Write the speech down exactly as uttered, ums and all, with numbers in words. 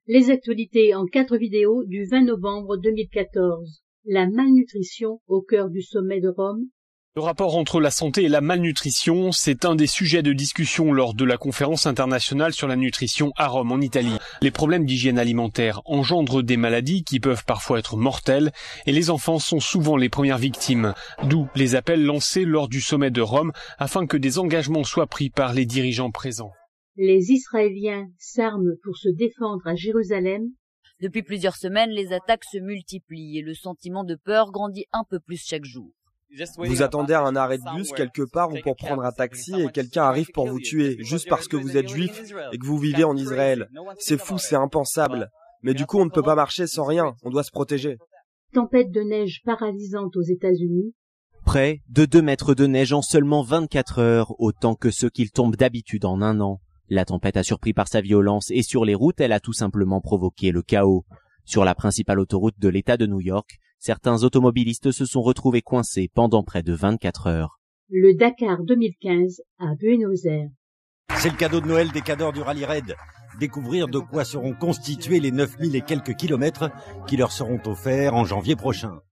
Les actualités en quatre vidéos du vingt novembre deux mille quatorze. La malnutrition au cœur du sommet de Rome. Le rapport entre la santé et la malnutrition, c'est un des sujets de discussion lors de la conférence internationale sur la nutrition à Rome, en Italie. Les problèmes d'hygiène alimentaire engendrent des maladies qui peuvent parfois être mortelles et les enfants sont souvent les premières victimes. D'où les appels lancés lors du sommet de Rome afin que des engagements soient pris par les dirigeants présents. Les Israéliens s'arment pour se défendre à Jérusalem. Depuis plusieurs semaines, les attaques se multiplient et le sentiment de peur grandit un peu plus chaque jour. Vous attendez à un arrêt de bus quelque part ou pour prendre un taxi et quelqu'un arrive pour vous tuer, juste parce que vous êtes juif et que vous vivez en Israël. C'est fou, c'est impensable. Mais du coup, on ne peut pas marcher sans rien, on doit se protéger. Tempête de neige paralysante aux États-Unis. Près de deux mètres de neige en seulement vingt-quatre heures, autant que ce qu'il tombe d'habitude en un an. La tempête a surpris par sa violence et sur les routes, elle a tout simplement provoqué le chaos. Sur la principale autoroute de l'État de New York, certains automobilistes se sont retrouvés coincés pendant près de vingt-quatre heures. Le Dakar deux mille quinze à Buenos Aires. C'est le cadeau de Noël des cadors du Rallye Raid. Découvrir de quoi seront constitués les neuf mille et quelques kilomètres qui leur seront offerts en janvier prochain.